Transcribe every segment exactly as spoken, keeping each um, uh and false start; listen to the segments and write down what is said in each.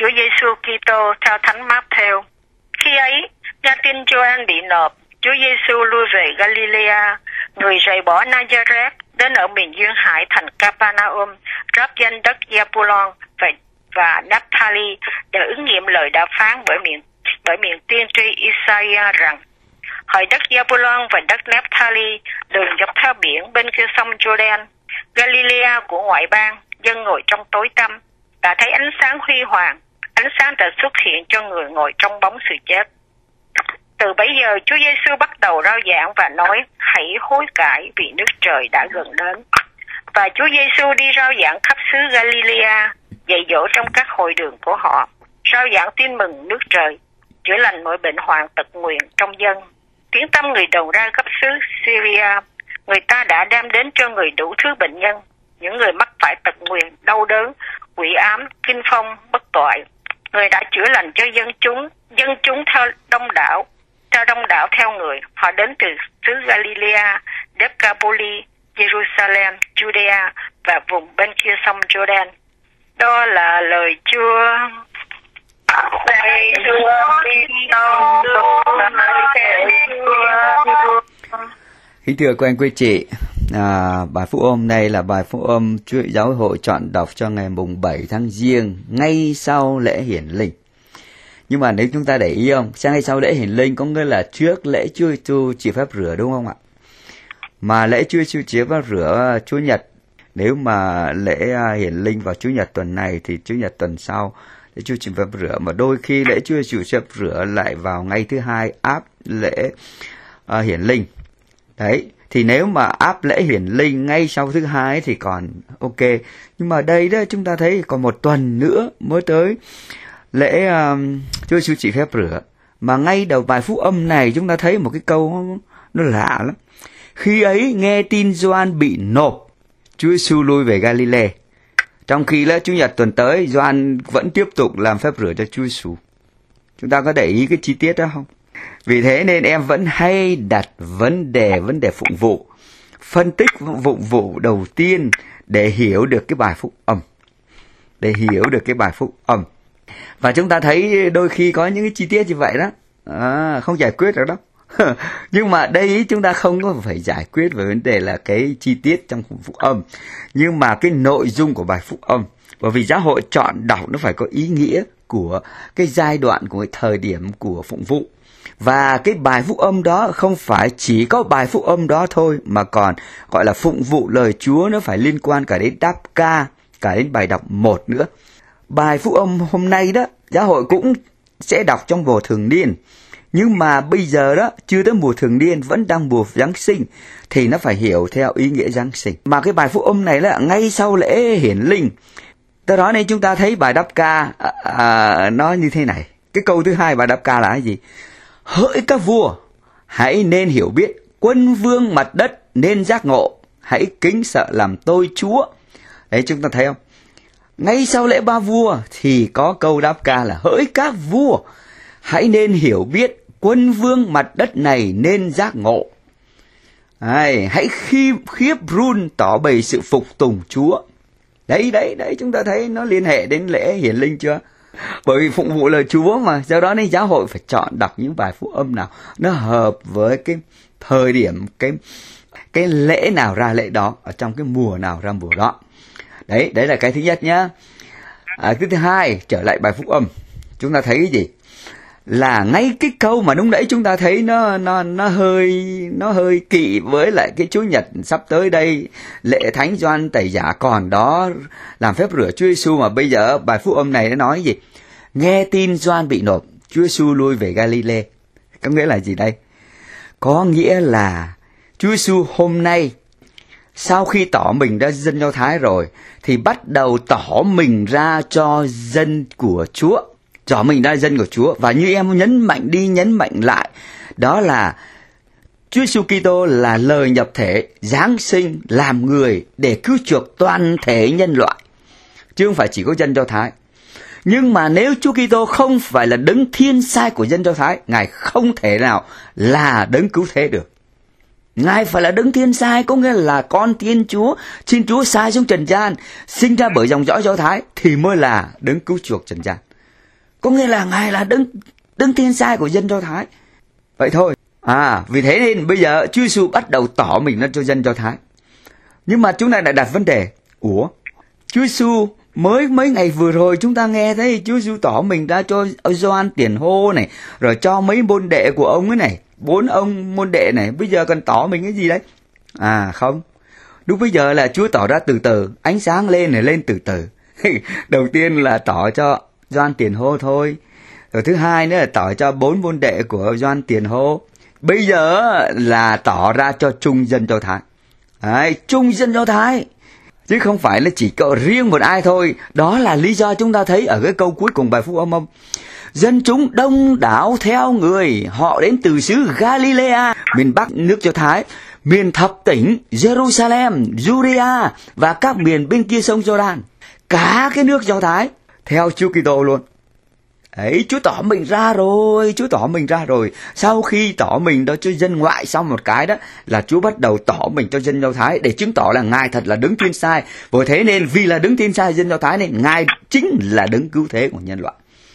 Chúa Giêsu Kitô theo Thánh Mát-thêu. Khi ấy, nghe tin Gioan bị nộp, Chúa Giêsu lui về Galilea, người rời bỏ Nazareth đến ở miền duyên hải thành Capernaum, giáp danh đất Zebulon và, và Naphtali, để ứng nghiệm lời đã phán bởi miệng bởi miệng tiên tri Isaiah rằng: Hỡi đất Zebulon và đất Naphtali, đường dọc theo biển bên kia sông Jordan, Galilea của ngoại bang, dân ngồi trong tối tăm đã thấy ánh sáng huy hoàng, ánh sáng đã xuất hiện cho người ngồi trong bóng sự chết. Từ bấy giờ, Chúa Giêsu bắt đầu rao giảng và nói: Hãy hối cải vì nước trời đã gần đến. Và Chúa Giêsu đi rao giảng khắp xứ Galilea, dạy dỗ trong các hội đường của họ, rao giảng tin mừng nước trời, chữa lành mọi bệnh hoạn tật nguyền trong dân. Tiếng tăm người đồn ra khắp xứ Syria, người ta đã đem đến cho người đủ thứ bệnh nhân, những người mắc phải tật nguyền, đau đớn, quỷ ám, kinh phong, bất toại. Người đã chữa lành cho dân chúng, dân chúng theo đông đảo, theo đông đảo theo người. Họ đến từ xứ Galilea, Decapolis, Jerusalem, Judea và vùng bên kia sông Jordan. Đó là lời Chúa. Lạy Chúa Kitô, kính thưa quý anh quý chị, à, bài phúc âm này là bài phúc âm Chúa Giáo hội chọn đọc cho ngày mùng bảy tháng Giêng, ngay sau lễ hiển linh. Nhưng mà nếu chúng ta để ý không, sang ngay sau lễ hiển linh có nghĩa là trước lễ Chúa Giêsu chịu phép rửa, đúng không ạ? Mà lễ Chúa Giêsu chịu phép rửa Chúa Nhật, nếu mà lễ hiển linh vào Chủ nhật tuần này thì Chủ nhật tuần sau lễ Chúa chịu phép rửa, mà đôi khi lễ Chúa chịu phép rửa lại vào ngày thứ hai áp lễ uh, hiển linh. Đấy, thì nếu mà áp lễ hiển linh ngay sau thứ hai thì còn ok. Nhưng mà đây đó chúng ta thấy còn một tuần nữa mới tới lễ uh, Chúa Giêsu chịu phép rửa. Mà ngay đầu bài phúc âm này chúng ta thấy một cái câu nó lạ lắm. Khi ấy nghe tin Gioan bị nộp, Chúa Giêsu lui về Galilee. Trong khi là Chủ nhật tuần tới, Gioan vẫn tiếp tục làm phép rửa cho Chúa Giêsu. Chúng ta có để ý cái chi tiết đó không? Vì thế nên em vẫn hay đặt vấn đề vấn đề phụng vụ, phân tích phụng vụ đầu tiên để hiểu được cái bài phúc âm, để hiểu được cái bài phúc âm. Và chúng ta thấy đôi khi có những cái chi tiết như vậy đó, à, không giải quyết được đâu. Nhưng mà đây chúng ta không có phải giải quyết về vấn đề là cái chi tiết trong phúc âm, nhưng mà cái nội dung của bài phúc âm. Bởi vì giáo hội chọn đọc nó phải có ý nghĩa của cái giai đoạn, của cái thời điểm của phụng vụ. Và cái bài phúc âm đó không phải chỉ có bài phúc âm đó thôi, mà còn gọi là phụng vụ lời Chúa, nó phải liên quan cả đến đáp ca, cả đến bài đọc một nữa. Bài phúc âm hôm nay đó, giáo hội cũng sẽ đọc trong mùa thường niên. Nhưng mà bây giờ đó, chưa tới mùa thường niên, vẫn đang mùa Giáng sinh, thì nó phải hiểu theo ý nghĩa Giáng sinh. Mà cái bài phúc âm này là ngay sau lễ hiển linh. Do đó nên chúng ta thấy bài đáp ca à, à, nó như thế này. Cái câu thứ hai bài đáp ca là cái gì? Hỡi các vua, hãy nên hiểu biết, quân vương mặt đất nên giác ngộ, hãy kính sợ làm tôi Chúa. Đấy, chúng ta thấy không? Ngay sau lễ ba vua thì có câu đáp ca là hỡi các vua, hãy nên hiểu biết, quân vương mặt đất này nên giác ngộ. Đấy, hãy khiếp, khiếp run tỏ bày sự phục tùng Chúa. Đấy, đấy, đấy, chúng ta thấy nó liên hệ đến lễ hiển linh chưa? Bởi vì phụng vụ lời Chúa mà, do đó nên giáo hội phải chọn đọc những bài phúc âm nào nó hợp với cái thời điểm, cái cái lễ nào ra lễ đó, ở trong cái mùa nào ra mùa đó. Đấy, đấy là cái thứ nhất nhá. À, cái thứ hai, trở lại bài phúc âm, chúng ta thấy cái gì? Là ngay cái câu mà lúc nãy chúng ta thấy nó nó nó hơi nó hơi kỵ với lại cái Chủ nhật sắp tới đây, lễ Thánh Gioan Tẩy Giả còn đó làm phép rửa Chúa Giêsu, mà bây giờ bài phúc âm này nó nói gì? Nghe tin Gioan bị nộp, Chúa Giêsu lui về Galilee. Có nghĩa là gì đây? Có nghĩa là Chúa Giêsu hôm nay sau khi tỏ mình ra dân Do Thái rồi thì bắt đầu tỏ mình ra cho dân của Chúa. Tỏ mình ra dân của Chúa. Và như em nhấn mạnh đi nhấn mạnh lại, đó là Chúa Giêsu Kitô là lời nhập thể, giáng sinh làm người để cứu chuộc toàn thể nhân loại, chứ không phải chỉ có dân Do Thái. Nhưng mà nếu Chúa Kitô không phải là đấng thiên sai của dân Do Thái, Ngài không thể nào là đấng cứu thế được. Ngài phải là đấng thiên sai, có nghĩa là con Thiên Chúa, Thiên Chúa sai xuống trần gian, sinh ra bởi dòng dõi Do Thái thì mới là đấng cứu chuộc trần gian. Có nghĩa là Ngài là đấng đấng Tiên Sai của dân Do Thái. Vậy thôi. À, vì thế nên bây giờ Chúa Giêsu bắt đầu tỏ mình ra cho dân Do Thái. Nhưng mà chúng ta lại đặt vấn đề, ủa, Chúa Giêsu mới mấy ngày vừa rồi chúng ta nghe thấy Chúa Giêsu tỏ mình ra cho Gioan Tiền Hô này, rồi cho mấy môn đệ của ông ấy này, bốn ông môn đệ này, bây giờ còn tỏ mình cái gì đấy? À không, lúc bây giờ là Chúa tỏ ra từ từ, ánh sáng lên này lên từ từ. Đầu tiên là tỏ cho Gioan Tiền Hô thôi, rồi thứ hai nữa là tỏ cho bốn môn đệ của Gioan Tiền Hô. Bây giờ là tỏ ra cho chung dân Do Thái. Đấy, chung dân Do Thái, chứ không phải là chỉ có riêng một ai thôi. Đó là lý do chúng ta thấy ở cái câu cuối cùng bài Phúc Âm ông. Dân chúng đông đảo theo người, họ đến từ xứ Galilea, miền Bắc nước Do Thái, miền thập tỉnh, Jerusalem, Judea và các miền bên kia sông Jordan. Cả cái nước Do Thái theo Chúa Kitô luôn. Đấy, Chúa tỏ mình ra rồi, Chúa tỏ mình ra rồi. Sau khi tỏ mình đó cho dân ngoại xong một cái đó, là Chúa bắt đầu tỏ mình cho dân Do Thái để chứng tỏ là Ngài thật là đấng Tiên Sai. Bởi thế nên vì là đấng Tiên Sai dân Do Thái nên Ngài chính là đấng cứu thế của nhân loại.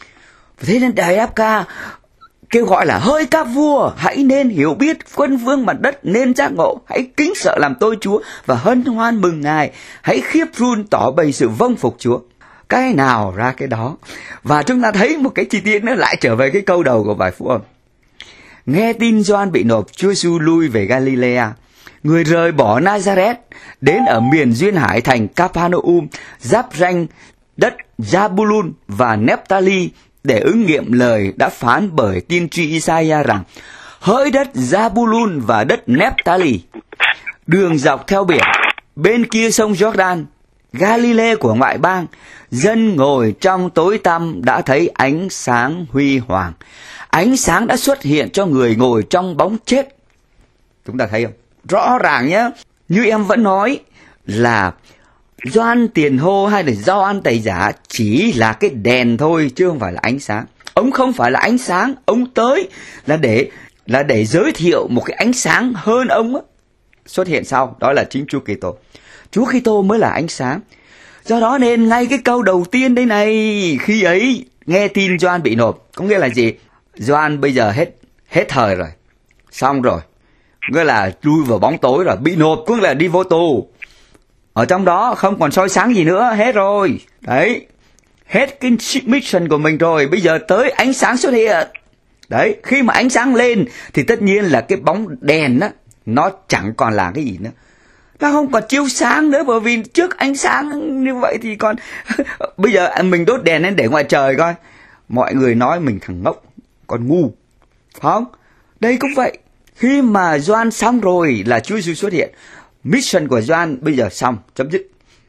Thế nên Đài ép ca kêu gọi là: hỡi các vua, hãy nên hiểu biết, quân vương mặt đất nên giác ngộ, hãy kính sợ làm tôi Chúa và hân hoan mừng Ngài, hãy khiếp run tỏ bày sự vâng phục Chúa. Cái nào ra cái đó. Và chúng ta thấy một cái chi tiết nữa lại trở về cái câu đầu của bài Phúc Âm. Nghe tin Gioan bị nộp, Chúa Giêsu lui về Galilea. Người rời bỏ Nazareth đến ở miền duyên hải thành Capernaum, giáp ranh đất Zabulun và Nephtali, để ứng nghiệm lời đã phán bởi tiên tri Isaiah rằng: hỡi đất Zabulun và đất Nephtali, đường dọc theo biển, bên kia sông Jordan, Galilee của ngoại bang, dân ngồi trong tối tăm đã thấy ánh sáng huy hoàng. Ánh sáng đã xuất hiện cho người ngồi trong bóng chết. Chúng ta thấy không? Rõ ràng nhé. Như em vẫn nói là Gioan Tiền Hô hay là Gioan Tẩy Giả chỉ là cái đèn thôi, chứ không phải là ánh sáng. Ông không phải là ánh sáng, ông tới là để là để giới thiệu một cái ánh sáng hơn ông ấy. Xuất hiện sau, đó là chính Chúa Kitô. Chúa Kitô mới là ánh sáng. Do đó nên ngay cái câu đầu tiên đây này, khi ấy nghe tin Gioan bị nộp, có nghĩa là gì? Gioan bây giờ hết hết thời rồi, xong rồi, nghĩa là chui vào bóng tối rồi, bị nộp cũng là đi vô tù. Ở trong đó không còn soi sáng gì nữa, hết rồi. Đấy, hết cái mission của mình rồi, bây giờ tới ánh sáng xuất hiện. Đấy, khi mà ánh sáng lên thì tất nhiên là cái bóng đèn á, nó chẳng còn là cái gì nữa. Nó không còn chiếu sáng nữa, bởi vì trước ánh sáng như vậy thì còn... Bây giờ mình đốt đèn lên để ngoài trời coi, mọi người nói mình thằng ngốc, còn ngu, phải không? Đây cũng vậy. Khi mà Gioan xong rồi là Chúa Giêsu xuất hiện. Mission của Gioan bây giờ xong, chấm dứt.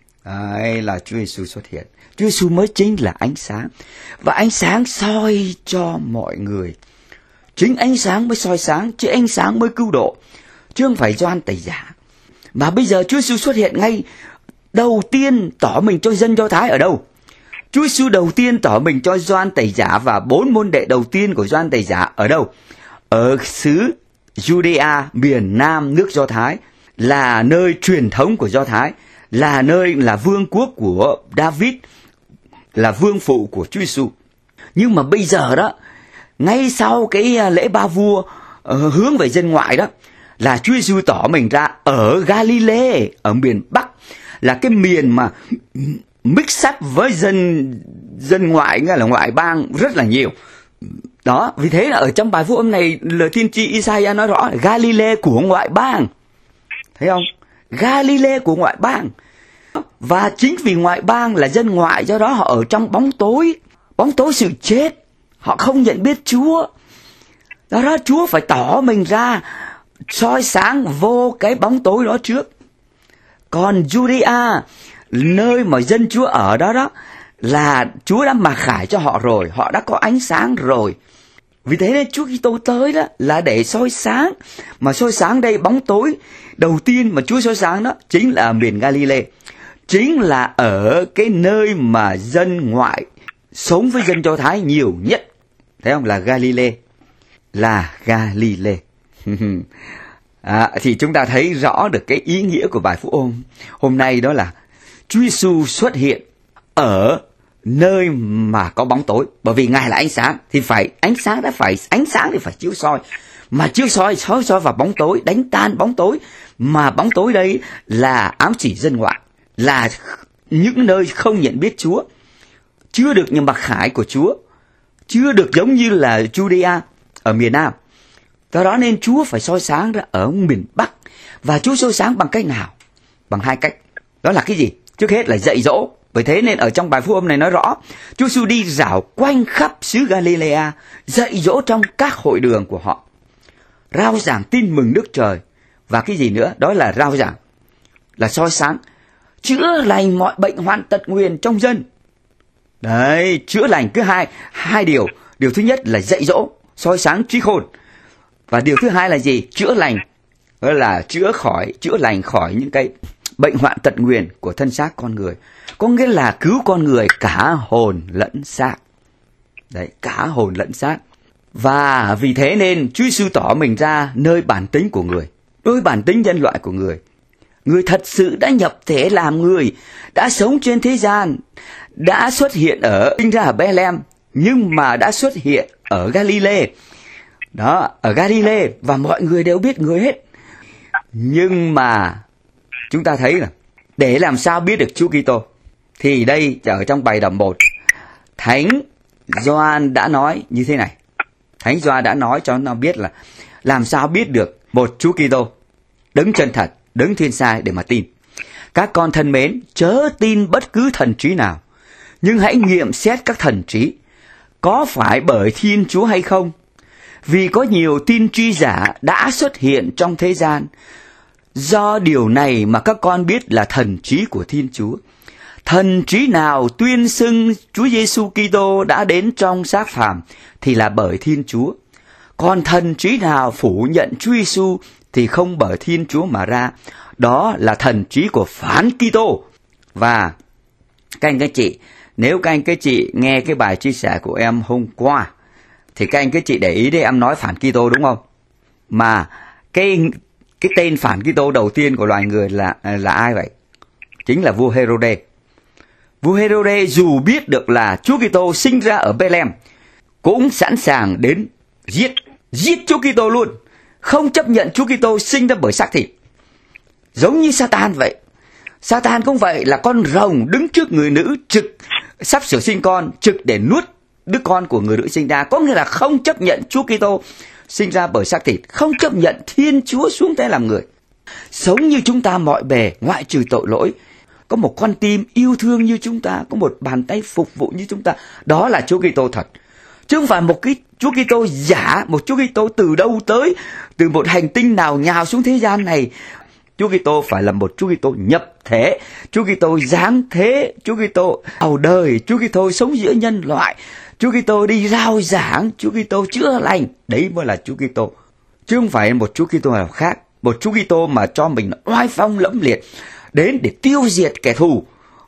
Đây là Chúa Giêsu xuất hiện. Chúa Giêsu mới chính là ánh sáng. Và ánh sáng soi cho mọi người. Chính ánh sáng mới soi sáng, chứ ánh sáng mới cứu độ, chứ không phải Gioan Tẩy Giả. Mà bây giờ Chúa Giêsu xuất hiện ngay đầu tiên tỏ mình cho dân Do Thái ở đâu? Chúa Giêsu đầu tiên tỏ mình cho Gioan Tẩy Giả và bốn môn đệ đầu tiên của Gioan Tẩy Giả ở đâu? Ở xứ Judea, miền Nam nước Do Thái, là nơi truyền thống của Do Thái, là nơi là vương quốc của David, là vương phụ của Chúa Giêsu. Nhưng mà bây giờ đó, ngay sau cái lễ ba vua uh, hướng về dân ngoại đó, là Chúa Giêsu tỏ mình ra ở Galilee, ở miền Bắc, là cái miền mà mix up với dân dân ngoại, nghĩa là ngoại bang rất là nhiều. Đó, vì thế là ở trong bài Phúc Âm này, lời tiên tri Isaiah nói rõ là Galilee của ngoại bang. Thấy không? Galilee của ngoại bang. Và chính vì ngoại bang là dân ngoại, do đó họ ở trong bóng tối, bóng tối sự chết. Họ không nhận biết Chúa. Do đó Chúa phải tỏ mình ra, soi sáng vô cái bóng tối đó trước. Còn Judea, nơi mà dân Chúa ở đó đó, là Chúa đã mặc khải cho họ rồi, họ đã có ánh sáng rồi. Vì thế nên Chúa Kitô tới đó là để soi sáng. Mà soi sáng đây, bóng tối đầu tiên mà Chúa soi sáng đó chính là miền Galilee, chính là ở cái nơi mà dân ngoại sống với dân Do Thái nhiều nhất. Thấy không? Là Galilee. Là Galilee. À, thì chúng ta thấy rõ được cái ý nghĩa của bài Phúc Âm hôm nay, đó là Chúa Giêsu xuất hiện ở nơi mà có bóng tối. Bởi vì Ngài là ánh sáng thì phải ánh sáng đã phải ánh sáng thì phải chiếu soi. Mà chiếu soi soi soi vào bóng tối, đánh tan bóng tối. Mà bóng tối đây là ám chỉ dân ngoại, là những nơi không nhận biết Chúa, chưa được những mặc khải của Chúa, chưa được giống như là Judea ở miền Nam. Do đó nên Chúa phải soi sáng ra ở miền Bắc. Và Chúa soi sáng bằng cách nào? Bằng hai cách. Đó là cái gì? Trước hết là dạy dỗ. Bởi thế nên ở trong bài phúc âm này nói rõ, Chúa Giêsu đi rảo quanh khắp xứ Galilea, dạy dỗ trong các hội đường của họ, rao giảng tin mừng Đức Trời. Và cái gì nữa? Đó là rao giảng, là soi sáng, chữa lành mọi bệnh hoạn tật nguyền trong dân. Đấy, chữa lành cứ hai, hai điều. Điều thứ nhất là dạy dỗ, soi sáng trí khôn. Và điều thứ hai là gì? Chữa lành, đó là chữa khỏi, chữa lành khỏi những cái bệnh hoạn tật nguyền của thân xác con người. Có nghĩa là cứu con người cả hồn lẫn xác. Đấy, cả hồn lẫn xác. Và vì thế nên Chúa Giêsu tỏ mình ra nơi bản tính của người, nơi bản tính nhân loại của người. Người thật sự đã nhập thể làm người, đã sống trên thế gian, đã xuất hiện ở, sinh ra ở Bethlehem, nhưng mà đã xuất hiện ở Galilee. Đó, ở Galilee, và mọi người đều biết người hết. Nhưng mà chúng ta thấy là để làm sao biết được Chúa Kitô, thì đây ở trong bài đọc một, Thánh Gioan đã nói như thế này. Thánh Gioan đã nói cho nó biết là làm sao biết được một Chúa Kitô đấng chân thật, đấng thiên sai để mà tin. Các con thân mến, chớ tin bất cứ thần trí nào, nhưng hãy nghiệm xét các thần trí có phải bởi Thiên Chúa hay không. Vì có nhiều tiên tri giả đã xuất hiện trong thế gian. Do điều này mà các con biết là thần trí của Thiên Chúa. Thần trí nào tuyên xưng Chúa Giêsu Kitô đã đến trong xác phàm thì là bởi Thiên Chúa. Còn thần trí nào phủ nhận Chúa Giêsu thì không bởi Thiên Chúa mà ra. Đó là thần trí của phán Kitô. Và các anh các chị, nếu các anh các chị nghe cái bài chia sẻ của em hôm qua, thì các anh các chị để ý đấy, em nói phản Kitô đúng không? Mà cái cái tên phản Kitô đầu tiên của loài người là là ai vậy? Chính là vua Herode. Vua Herode dù biết được là Chúa Kitô sinh ra ở Bethlehem, cũng sẵn sàng đến giết giết Chúa Kitô luôn, không chấp nhận Chúa Kitô sinh ra bởi xác thịt. Giống như Satan vậy. Satan cũng vậy, là con rồng đứng trước người nữ trực sắp sửa sinh con, trực để nuốt đứa con của người nữ sinh ra. Có nghĩa là không chấp nhận Chúa Kitô sinh ra bởi xác thịt, không chấp nhận Thiên Chúa xuống thế làm người. Sống như chúng ta mọi bề, ngoại trừ tội lỗi. Có một con tim yêu thương như chúng ta, có một bàn tay phục vụ như chúng ta. Đó là Chúa Kitô thật. Chứ không phải một cái Chúa Kitô giả, một Chúa Kitô từ đâu tới, từ một hành tinh nào nhào xuống thế gian này. Chúa Kitô phải là một Chúa Kitô nhập thể, Chúa Kitô giáng thế, Chúa Kitô vào đời, Chúa Kitô sống giữa nhân loại, Chúa Kitô đi rao giảng, Chúa Kitô chữa lành. Đấy mới là Chúa Kitô. Chứ không phải một Chúa Kitô nào khác, một Chúa Kitô mà cho mình oai phong lẫm liệt đến để tiêu diệt kẻ thù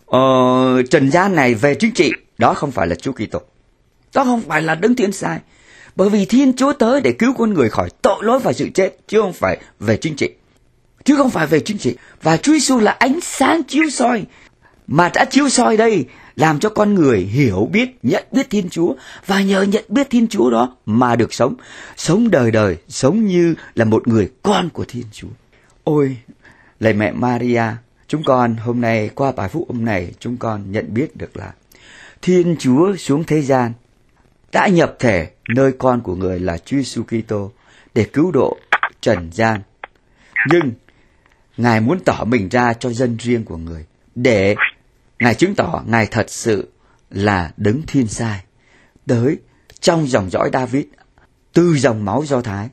uh, trần gian này về chính trị. Đó không phải là Chúa Kitô. Đó không phải là đấng thiên sai. Bởi vì Thiên Chúa tới để cứu con người khỏi tội lỗi và sự chết, chứ không phải về chính trị. Chứ không phải về chính trị. Và Chúa Giêsu là ánh sáng chiếu soi, mà đã chiếu soi đây làm cho con người hiểu biết, nhận biết Thiên Chúa, và nhờ nhận biết Thiên Chúa đó mà được sống, sống đời đời, sống như là một người con của Thiên Chúa. Ôi, lạy mẹ Maria, chúng con hôm nay qua bài phúc âm này, chúng con nhận biết được là Thiên Chúa xuống thế gian, đã nhập thể nơi con của người là Chúa Giêsu Kitô để cứu độ trần gian. Nhưng Ngài muốn tỏ mình ra cho dân riêng của người, để Ngài chứng tỏ Ngài thật sự là đấng thiên sai, tới trong dòng dõi David, từ dòng máu Do Thái,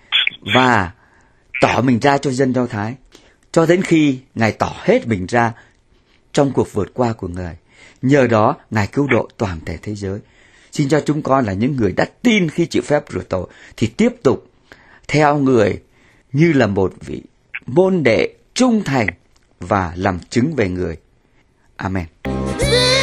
và tỏ mình ra cho dân Do Thái, cho đến khi Ngài tỏ hết mình ra trong cuộc vượt qua của Ngài. Nhờ đó, Ngài cứu độ toàn thể thế giới. Xin cho chúng con là những người đã tin khi chịu phép rửa tội, thì tiếp tục theo người như là một vị môn đệ trung thành và làm chứng về người. Amen.